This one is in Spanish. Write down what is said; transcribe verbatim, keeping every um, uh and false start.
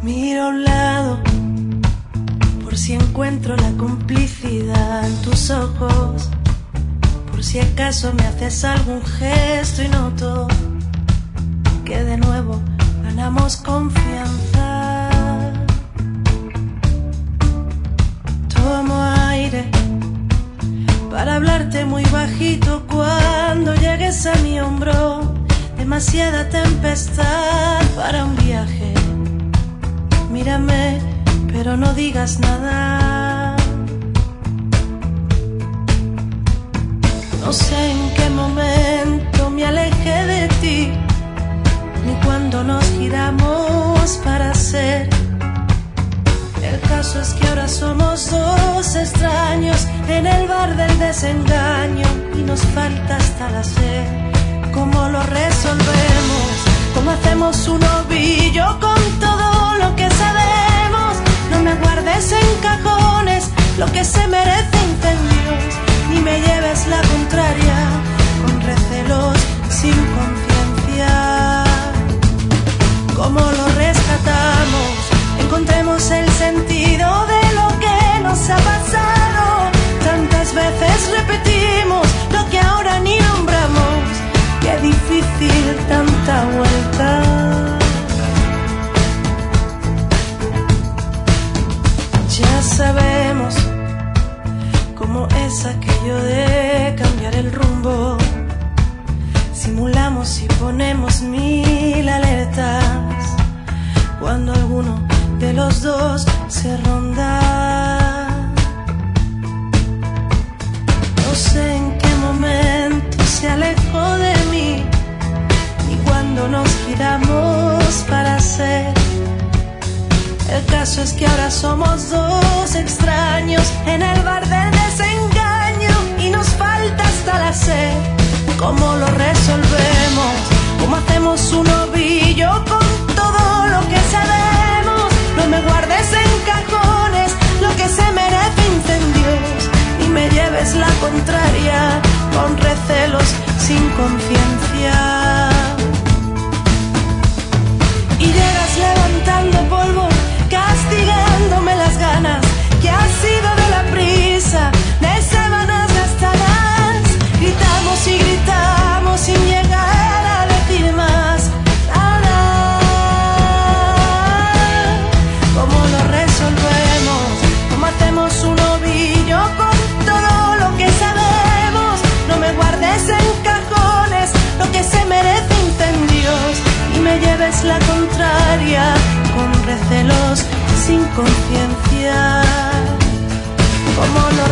Miro a un lado por si encuentro la complicidad en tus ojos, por si acaso me haces algún gesto y noto que de nuevo ganamos confianza. Tomo aire para hablarte muy bajito cuando llegues a mi hombro. Demasiada tempestad para un viaje. Mírame, pero no digas nada. No sé en qué momento me alejé de ti, ni cuando nos giramos para ser. El caso es que ahora somos dos extraños en el bar del desengaño y nos falta hasta la sed. ¿Cómo lo resolvemos? ¿Cómo hacemos un ovillo con todo lo que sabemos? No me guardes en cajones lo que se merece incendios, ni me lleves la contraria con recelos sin conciencia. ¿Cómo lo rescatamos? Encontremos el sentido de lo que nos ha pasado. Tantas veces repetimos lo que ahora ni nombramos. Qué difícil tanta vuelta. Ya sabemos cómo es aquello de cambiar el rumbo. Simulamos y ponemos mil alertas cuando alguno de los dos se ronda. No sé en qué momento se alejó de mí, ni cuando nos giramos para ser. El caso es que ahora somos dos extraños en el bar del desengaño y nos falta hasta la sed. ¿Cómo lo resolvemos? ¿Cómo hacemos un ovillo con todo lo que sabemos? No me guardes en cajones lo que se merece incendios, ni me lleves la contraria con recelos sin conciencia. Y llegas levantando polvo, castigándome las ganas que ha sido de la prisa, de sábanas gastadas. Gritamos y gritamos sin llegar a decir más nada. ¿Cómo lo resolvemos? ¿Cómo hacemos un ovillo con todo lo que sabemos? No me guardes en cajones lo que se merece incendios, y me lleves la contraria con recelos sin conciencia. ¿Cómo lo